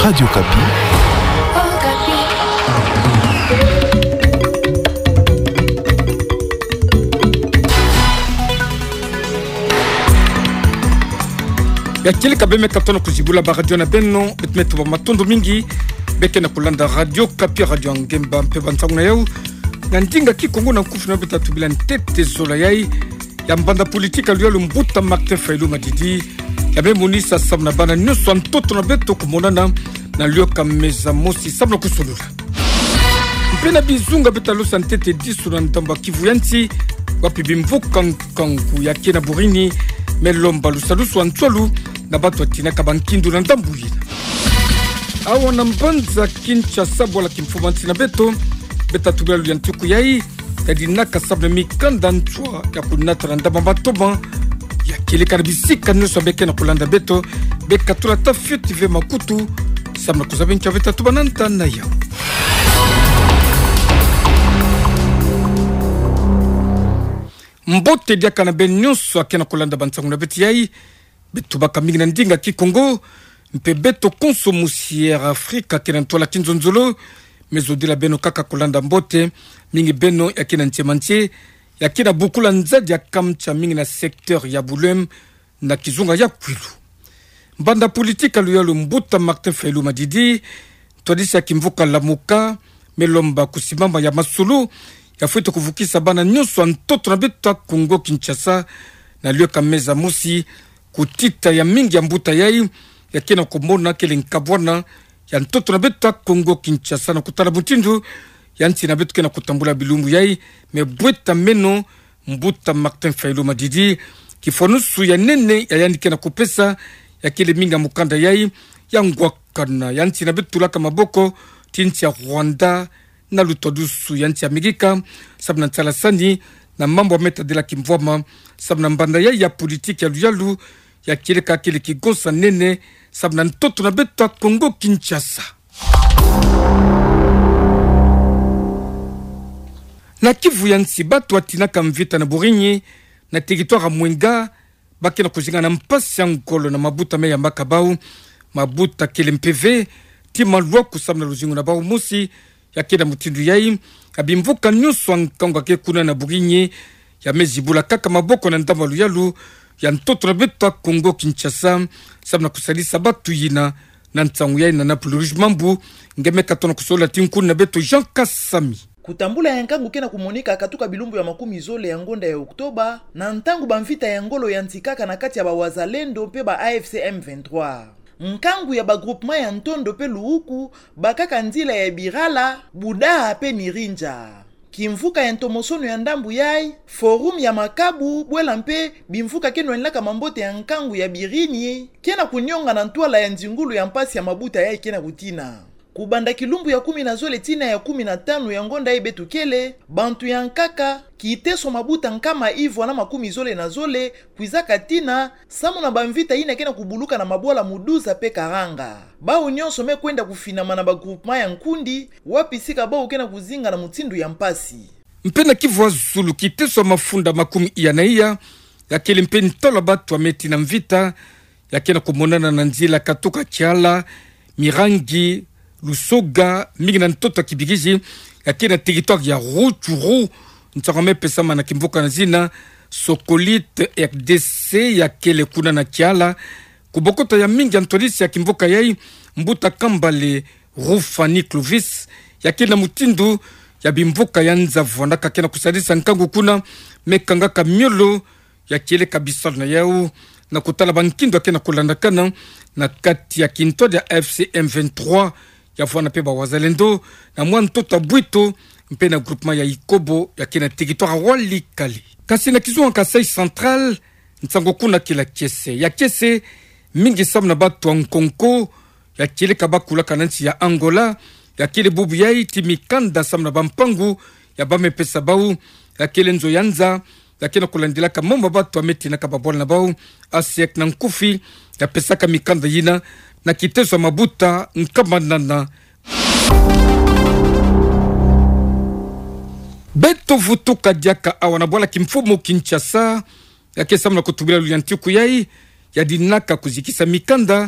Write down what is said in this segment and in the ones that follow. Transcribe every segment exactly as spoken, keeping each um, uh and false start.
Radio Kapi. Yakili kabeme katono kuzibula ba radio na benno betmeto ba matondo mingi beke na kulanda Radio Kapi, radio ngemba mpe bantangu na yau nandinga kikongo na kufu na beta tubila ntete zola yai ya mbanda politika luya lumbuta Martin Fayulu Madidi ya bemunisa sabna bana nyuso antoto na beto kumonana na luyo kameza mosi sabna kusulula mpena bizunga beta losa ntete disu na ndamba Kivu yanti wapi bimvuka nkangu ya kena burini melomba lusalusu antwolu na batu atina kabankindu na ndambu yina awa na mbanza Kinshasa bola kimfumanti na beto beta tubila luya ntuku yai yadi naka sabna mikanda ntwa ya kunata na ndamba matoba ya kile karibisika nusa beke na kulanda beto beka tulata fiti ve makutu sabna kuzabencha beta tubananta na yao mbote diaka na ben nyonso akena kolanda bantangu na beti yai betu baka mingi na ndinga ki Kongo mpe beto konso musiere Afrika kena ntola kinzonzolo mezodila beno kaka kolanda mbote mingi beno yakena nchemanche yakena bukula nzadi ya kamcha mingi na sekteur ya Bulem na kizunga ya Kwilu mbanda politika luya lumbuta Martin Fayulu Madidi todisi ya kimvuka lamuka melomba kusimama ya masulu ya fuito kuvukisa bana nyuso antoto na beta Kongo Kinshasa na liyo kameza musi kutita ya mingi ya mbuta yai ya kena kumona kele nkabwana ya antoto na beta Kongo Kinshasa na kutala mutindu ya nti na betu kena kutambula bilumbu yai mebweta meno mbuta Martin Fayulu Madidi kifonusu ya nene ya yani kena kupesa ya kele mingi ya mukanda yai ya ngwakana ya nti na betu laka maboko tinti ya Rwanda na lutodusu ya nchi ya Amerika sabna ntala sani na mambo wa meta de la kimvwama sabna mbanda ya ya politiki ya luyalu ya kile ka kile kigonsa nene sabna ntoto na beta Kongo Kinshasa na Kivu ya nsi batu atinaka mvita na Burinyi na territoire Mwenga bakena kuzinga na mpasi ya ngolo na mabuta me ya makabau mabuta kile mpeve tima lwa kusabna luzingu na bau musi ya kena mutindu yai abimvuka nyuso ankango ake kuna na Burinyi ya mezibula kaka maboko na ndamba luyalu ya ntoto na beta Kongo Kinshasa sabna kusalisa batu yina na ntangu yai na napuluruj mambu ngeme katona kusola tinku na beto Jean Kasami kutambula ya nkangu kena kumonika katuka bilumbu ya makumi zole ya ngonda ya Oktoba na ntangu bamvita ya ngolo ya ntikaka na kati ya bawazalendo pe ba A F C M vingt-trois nkangu ya bagroupement ya ntondo pe luuku bakaka nzila ya Birala Budaha pe Nirinja kimvuka ya ntomosono ya ndambu yai forum ya makabu bwela mpe bimvuka keno enlaka mambote ya nkangu ya Birini kena kunyonga na ntwala ya nzingulu ya mpasi ya mabuta yai kena kutina kubanda kilumbu ya kumi na zole tina ya kumi na tano ya ngonda ye betukele bantu ya nkaka kiiteso mabuta nkama ivo na makumi zole na zole kwizaka tina samu na bamvita ina kena kubuluka na mabola muduza pe karanga bao nyonso me kwenda kufinama na bagroupement ya nkundi wapisika bao kena kuzinga na mutindu ya mpasi mpena Kivu wa Zulu kiiteso mafunda makumi iya na iya ya kele mpeni tola batu wa meti na mvita ya kena kumonana na nzila katuka Kiala Mirangi Lusoga mingi na ntoto kibigiji ya kena territoire ya Rutshuru ntsakame pesama na kimvuka na zina Sokolite R D C ya kele kuna na Kiala kubokota ya mingi antolisi ya kimvuka yai mbuta Kambale Rufani Clovis ya kena mutindu ya bimvuka ya Nzavu ndaka kena kusadisa nkangu kuna mekanga kamyolo ya kele kabisa na yao na kutala bankindo kena kulandakana na kati ya kinto ya F C M vingt-trois ya fwana pe ba wazalendo na mwa ntoto bwito mpe na groupement ya Ikobo ya kena territoire Walikali kasi na kizunga Kasai Central ntango kuna kila kese ya kese mingi sabna batu Nkonko ya kile kabakula kanansi ya Angola ya kile bubu ya iti mikanda sabna bampangu ya bame pesa bau ya kile nzo yanza ya kena kulandila kamomba batu ameti na kababola na bau asiek na nkufi ya pesaka mikanda yina na kiteso mabuta nkamanana beto vutuka diaka awana bola kimfumo Kinshasa ya kesa mna kutubila luyantiku yai ya dinaka kuzikisa mikanda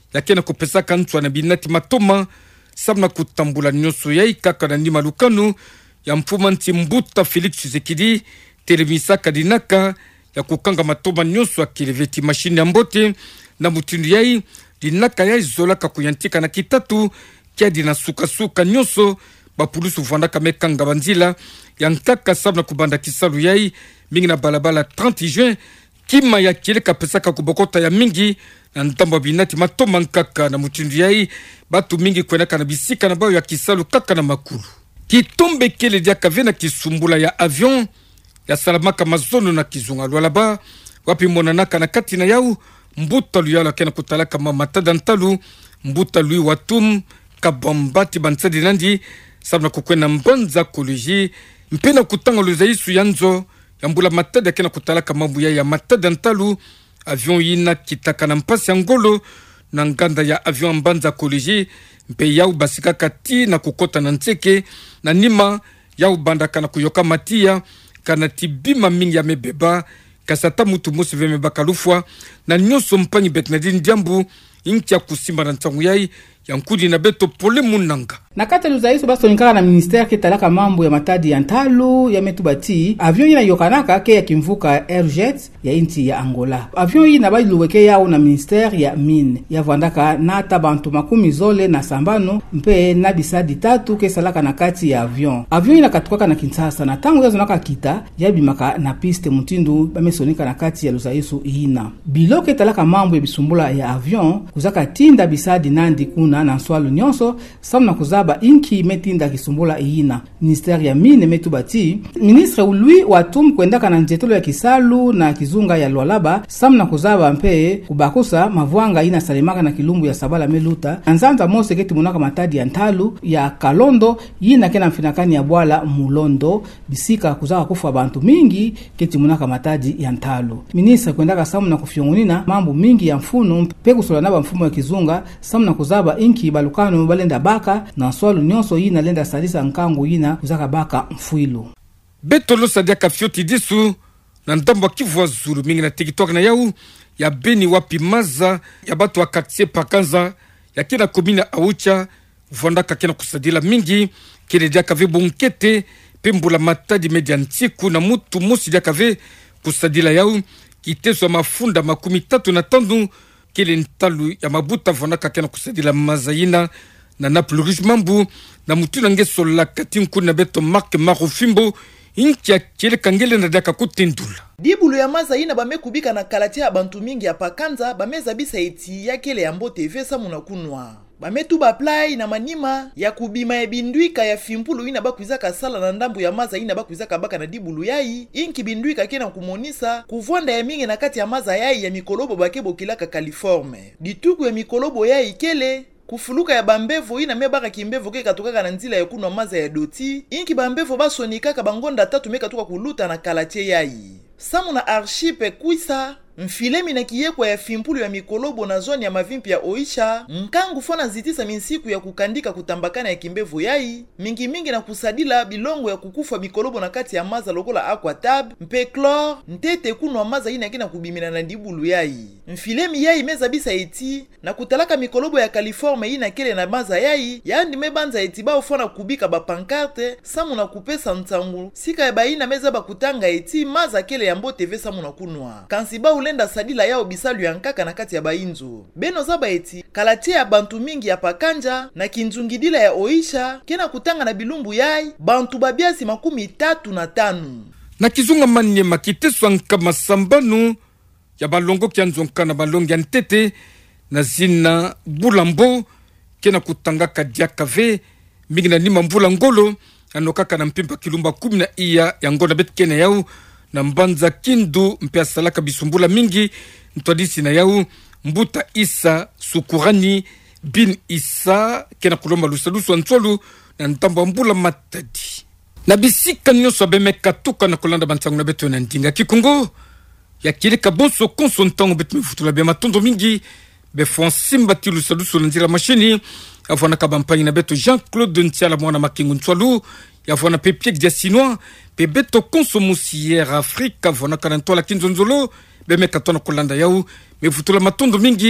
yakena kupesaka ntwa na binati matoma sabna kutambula nyoso yai kaka na ndima lukanu ya mfuma nti Mbuta Felix Tshisekedi telemisaka dinaka ya kukanga matoma nyoso akileveti mashini ya mbote na mutindu yai dinaka yai zolaka kuyantika na kitatu kia dina suka suka nyoso bapulusu vandaka mekanga banzila ya nkaka sabna kubanda kisalu yai mingi na balabala trente juin kima ya kileka pesaka kubokota ya mingi na ntambo binati matoma nkaka na mutindu yai batu mingi kwenaka na bisika na bao ya kisalu kaka na makulu kitombe kele dia kavena kisumbula ya avion ya salamaka mazono na kizunga lwalaba wapi monanaka na kati na yau Mbuta luyala kena kutalaka mamatada ntalu Mbuta lui watum kabambati bansadi nandi sabna kukwena mbanza koloji mpena kutanga luzaisu yanzo yambula matada kena kutalaka mambu ya ya matada ntalu avion yina kitaka na mpasi ya ngolo na nganda ya avion mbanza koloji mpe yau basika kati na kukota na nteke na nima yau bandaka na kuyoka matia kana tibima mingi ya mebeba kasata mutu mosi veme bakalufwa na nyoso mpanyi Betnadine Diambu inki ya kusimba na ntangu yai ya nkudi na beto pole munanga. Na kata luzaisu basonikaka na ministère ketalaka mambo ya matadi ya ntalu ya metubati avion yina yokanaka ke ya kimvuka Airjet ya inti ya Angola. Avion yina bai luweke yao na ministère ya mine ya vandaka nata bantu makumi zole na sambano mpe na bisadi tatu ke salaka na kati ya avion. Avion yina katukaka na Kinshasa na tangu yazo naka kita ya bimaka na piste mutindu bamesonika na kati ya luzaisu yina. Biloke talaka mambo ya bisumbula ya avion kuzaka tinda bisadi nandi kuna na nswalu nyonso samna kuzaba inki metinda kisumbula iyina. Ministère ya mine metubati ministre Louis Watum kwendaka na njetelo ya kisalu na kizunga ya Lualaba samna kuzaba mpe kubakusa mavwanga ina salimaka na kilumbu ya Sabala Meluta anzanza mose keti munaka matadi ya ntalu ya Kalondo yina kena mfinakani ya Bwala Mulondo bisika kuzaka kufa bantu mingi keti munaka matadi ya ntalu. Ministre kwendaka samna kufyongunina mambo mingi ya mfuno pe kusolanaba mfumo ya kizunga samna kuzaba inki balukano balenda baka na swalo nyonso yina lenda salisa nkangu yina kuzaka baka mfuilo. Betolo sadia kafioti disu na ndamba Kivu Zulu mingi na TikTok na yau ya Beni wapi maza ya batu wa quartier Pakanza ya kina komina Aucha vondaka kena kusadila mingi kile dia kave bunkete pembula matadi mediantiku na mutu musi dia kave kusadila yau kiteswa mafunda makumi tatu na tandu kile ntalu ya mabuta vondaka kena kusadila mazayina na Napluris mambu na mutu nange sola katinku na beto Mark Marofimbo inkia kile kangele na daka kutindula. Dibulu ya maza ina bame kubika na kalatia ya bantu mingi ya Pakanza bameza bisa eti ya kele ya Mbote vesa munakunwa. Bame tu baplai na manima ya kubima ya binduika ya fimpulu ina bakuizaka sala na ndambu ya maza ina bakuizaka baka na dibulu yai inki binduika kena kumonisa kuvwanda ya mingi na kati ya maza yai ya mikolobo bakebo kilaka Califorme. Dituku ya mikolobo yai kele kufuluka ya bambevo ina mebaka kimbevo ke katukaka na nzila ya kunwa maza ya doti inki bambevo basonikaka bangonda tatu meka tuka kuluta na kalatie yai samu na arshipe kuisa mfilemi na kiyekwa ya fimpulu ya mikolobo na zoni ya mavimpi ya Oisha nkangu fona zitisa minsiku ya kukandika kutambakana ya kimbevo yai mingi mingi na kusadila bilongo ya kukufa mikolobo na kati ya maza lokola aquatab mpe chlor ntete kunwa maza ina kina kubimina na dibulu yai mfilemi yai meza bisa eti na kutalaka mikolobo ya California ina kele na maza yai yandi mebanza eti ba ufona kubika ba pancarte samu na kupesa ntangu sika ya baina meza ba kutanga eti maza kele ya Mbote ve samu na kunwa kansiba lenda sadila yao bisalu ya nkaka na kati ya bainzo beno zaba eti kalatia ya bantu mingi ya Pakanja na kinzungidila ya Oisha kena kutanga na bilumbu yai bantu babiasi makumi tatu na tanu na kizunga manye makiteswa nkama sambanu ya balongo kianzonka na balongi ya ntete na zina Bulambo kena kutanga kadia kave mingi na nima mbula ngolo anokaka na mpimpa kilumba kumi na iya ya ngona bet kena yau na mbanza kindu mpea salaka bisumbula mingi ntwadisi na yau Mbuta Isa Sukurani bin Isa kena kulomba lusalusu antwolu na ntambo mbula matadi na bisika nyoso beme katuka na kulanda bantangu na beto na ndinga kikungo ya kilika bonso konsontango betu mefutula bema tondo mingi befon simba ti lusalusu na nzira machini afwana kabampanyi na beto Jean-Claude Ntiala mwana makingu ntwalu ya vona pepiek dia sinois pe beto konsomusiere Afrika vona kanantola kinzonzolo beme katona kulanda yau me futula matondo mingi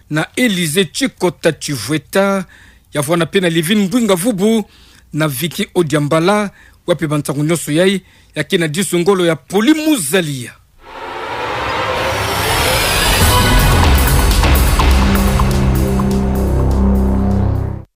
na Elize Chikota Chivweta yavwana pena Livin Mbwinga Vubu na Viki Odiambala wapi bantangu nyoso yai yakina disungolo ya Polimuzalia.